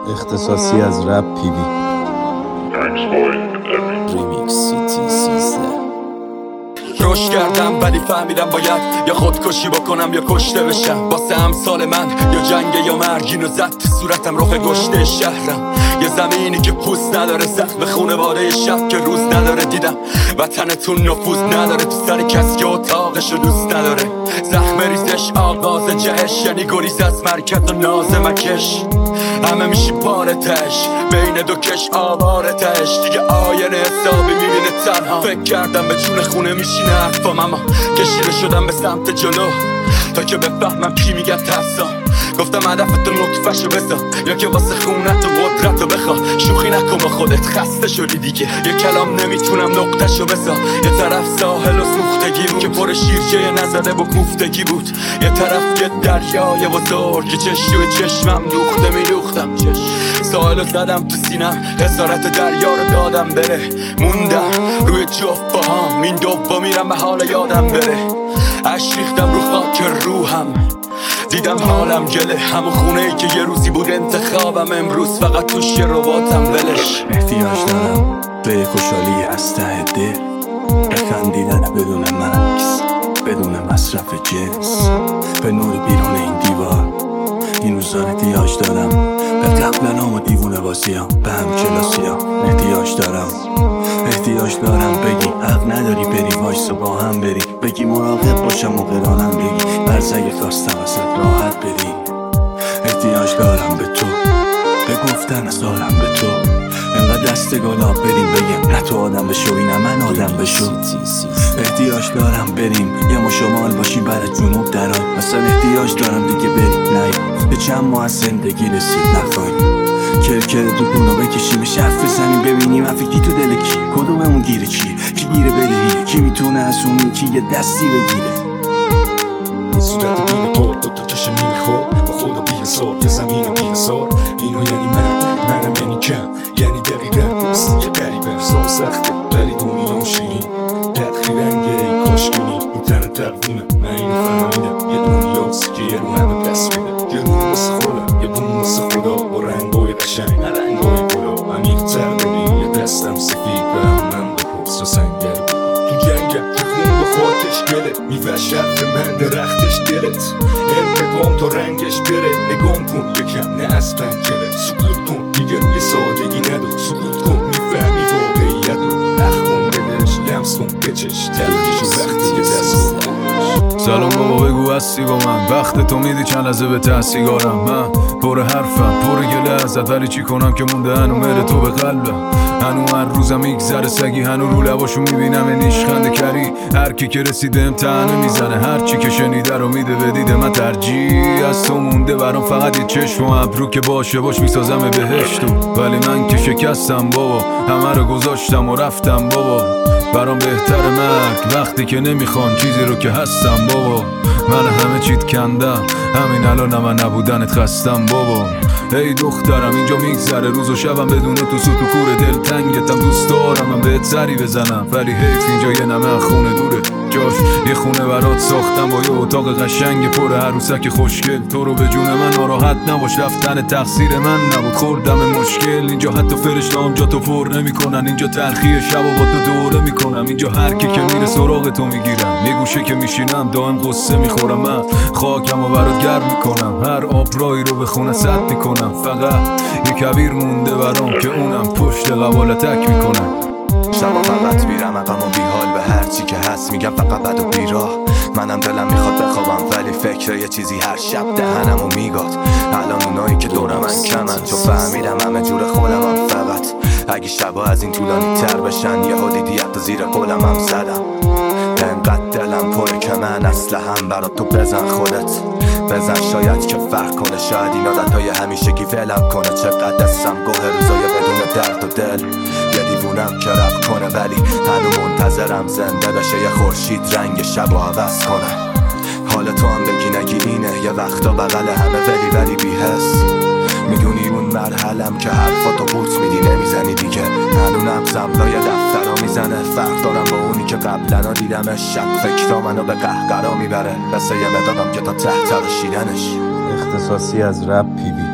اختصاصی از رپ پی وی ریمیکس سیتی 13. روش کردم ولی فهمیدم باید یا خودکشی بکنم یا کشته بشم. واسه امثال من یا جنگ یا مرگ، اینو زد تو صورتم رخ گشته شهرم. یه زمینی که پوست نداره، زخم خونواده شب که روز نداره. دیدم وطنتون نفوذ نداره تو سر کسی که اتاقشو دوست نداره. زخم ریزش آغاز جهش، یعنی گریز از مرکز و ناز مکش. همه میشی پارتش بین دو کش آوارتش. دیگه آینه حسابی میبینه تنها. فکر کردم به چون خونه میشینه حرفام، اما کشیده شدم به سمت جلو تا که بفهمم کی میگه ترسا. گفتم هدفتو نطفه‌شو بذار یا که واسه خونت و قدرتو بخوا. شوخی نکن با خودت، خسته شدی دیگه. یه کلام نمیتونم نقطه‌شو بذار. یه طرف ساحل و سوختگی بود که پر شیرجه نزده با کوفتگی بود. یه طرف یه دریای بزرگ که چشم و چشمم دوخته میدوختم. ساحلو زدم تو سینم، حسارت دریا رو دادم بره. موندم روی جفت باهام، این دوبا میرم به حال یادم بره. عشق ریختم رو خاک روحم، دیدم حالم گله. همون خونه ای که یه روزی بود انتخابم، امروز فقط توش یه رباتم ولش. احتیاج دارم به خوشحالی از ته دل، به خندیدن بدون مکس، بدون مصرف جنس، به نور بیرون این دیوار. این روزا احتیاج دارم به قبلنام و دیوونه بازیام، به هم کلاسیام. احتیاج دارم بگی حق نداری بری، وایسا با هم بری. بگی مراقب باشم و قرانم بگی برزگه خواستم ازت راحت بری. احتیاج دارم به تو، به گفتن از عالم به تو. انقدر دست گلاب بریم بگم نه تو آدم بشو اینم من آدم بشو. احتیاج دارم بریم یه ما شمال باشی برای جنوب دران. اصلا احتیاج دارم دیگه بریم نه به چند ماه از زندگی رسید نخواهیم کرکر دوگونو بکشیم، حرف بزنیم ببینیم افکتی تو دل کی، کدوممون گیره کیه، کی گیره بره، کی میتونه از اون یکی یه دستی بگیره. این صورت بین تو دوتا چشم میخور با خدا بی حساب، یه زمین و بی حساب. اینو یعنی منم یعنی کم، یعنی دقیقا دوست یه قریبه. حساب سخته ولی دنیا شیرین، تدخی رنگه ای کاشکنی. این تنه تقویمه من اینو فهمیدم، یه دنیاست که یه رو همه پس میده. یه رو واسه خودم، یه بوم واسه خدا، با رنگای قشنگ نه رنگای بلا. عمیق‌تر ببین یه دستم سفید به من بپرس و سنگر. تو جنگم که خون به خاکش گله، میوه شرف من درختش دلت. انتقام تا رنگش بره، نگام کن یکم نه از پنجره. سکوت کن دیگه روی سادگی ندار، سکوت کن میفهمی واقعیت رو. نخون دلش لمس کن بچش تلخیشو وقتی که دست کن. سلام بابا بگو هستی با من، وقت تو میدی چند لحظه به ته سیگارم. من پر حرفم پر گله ازت، ولی چی کنم که مونده هنو مره تو به قلبم. هنو هر روزم میگذره سگی، هنو رو لباشو میبینم نیشخنده کری. هر کی که رسیده امتحانه میزنه، هر چی که شنیده رو میده به دیده. من ترجیح از تو مونده برام فقط یه چشم و ابرو که باشه باش میسازم بهشتو. ولی من که شکستم بابا، همه رو گذاشتم و رفتم بابا. برام بهتر مرگ وقتی که نمیخوان چیزی رو که هستم بابا. من همه چیت کندم، همین الان من نبودنت خستم بابا. ای دخترم اینجا میگذره روز و شبم بدون تو، سوت و کور دل تنگتم. دوست دارم من بهت سری بزنم، ولی حیف اینجا یه نمه خونه دوره. جاش یه خونه برات ساختم با یه اتاق قشنگ پر عروسک خوشگل. تو رو به جون من ناراحت نباش، رفتن تقصیر من نبود، خوردم مشکل. اینجا حتی فرشته‌ام جا تو پر نمی‌کنن، اینجا تلخی شب و با تو دوره میکنم. اینجا هر کی که میره سراغ تو میگیرم، یه گوشه که میشینم دائم قصه میخورم. من خاکم و برات گرم میکنم، هر آبرایی رو به خونه سد میکنم. فقط یه کبیر مونده برام که اونم پشت قبال تک میکنم. شبا فقط میرم عقم و بیحال به هر چی که هست میگم فقط بد و بیراه. منم دلم میخواد بخوابم ولی فکر یه چیزی هر شب دهنمو میگاد. الان اونایی که دورم من کمن، چون فهمیدم همه جور خودمم. فقط اگه شبا از این طولانی تر بشن، یه دیدیت و زیر قولم هم زدم. انقدر دلم پره که من اسلحه‌ام برات تو بزن خودت. بزن شاید که فرق کنه، شاید این عادتهای همیشگی ولم کنه. چقدر دستم گوه روزای بدون درد و دل. یه دیوونم که رفت کنه ولی هنو منتظرم زنده بشه، یه خورشید رنگ شب و عوض کنه. حال تو هم بگی نگی اینه، یه وقتا بغل همه ولی بی حس. میدونی اون مرحلم که حرفاتو بوت میدی نمیزنی دیگه. هنو نبزم لای دفترا میزنه، فرق دارم با اونی که قبلنا دیدمش. شب فکرا منو به قهقرا میبره، مثل یه مدادم که تا ته ترشیدنش. اختصاصی از رپ پی وی.